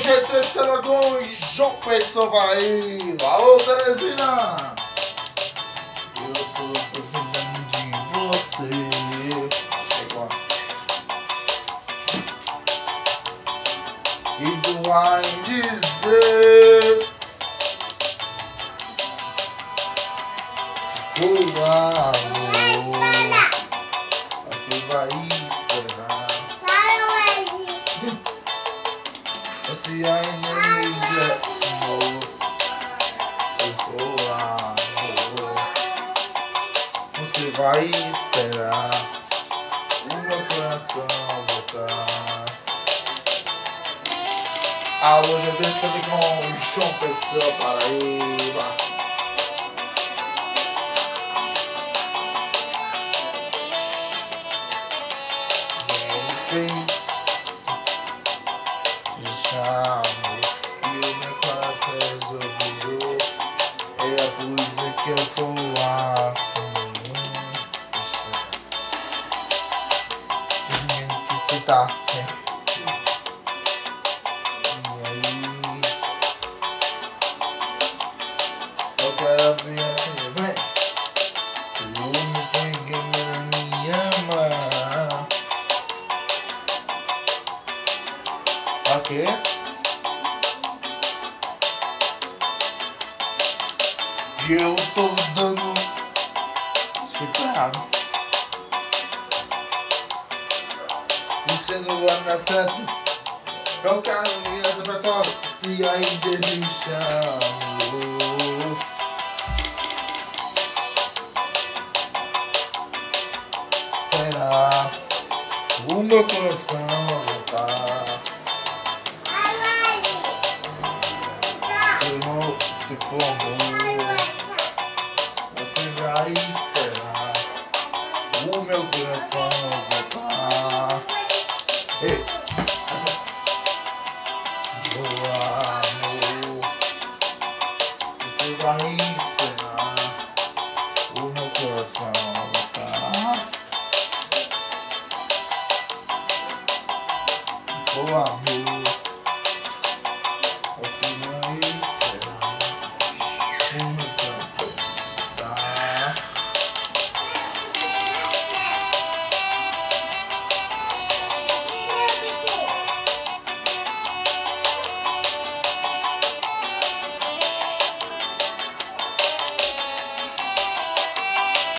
GT de Dragões, João Pessoa Bahia. Alô, Teresina. Eu tô precisando de você. E tu vai dizer foi amor. Você vai esperar. Você ainda me amor. Eu sou amor. Você vai esperar o meu coração voltar. Alô, GT de Dragões, João Pessoa Paraíba. Fez me chamo e o meu coração resolveu. É por isso que eu tô assim. Fingindo que se tá sempre. E aí eu quero ver assim, vem. Tu me segue, me ama. Ok? E eu tô dando superado. E você não vai dar certo. Eu quero ir essa petróleo. Se ainda me chamo. Será o meu coração voltar. Se for amor.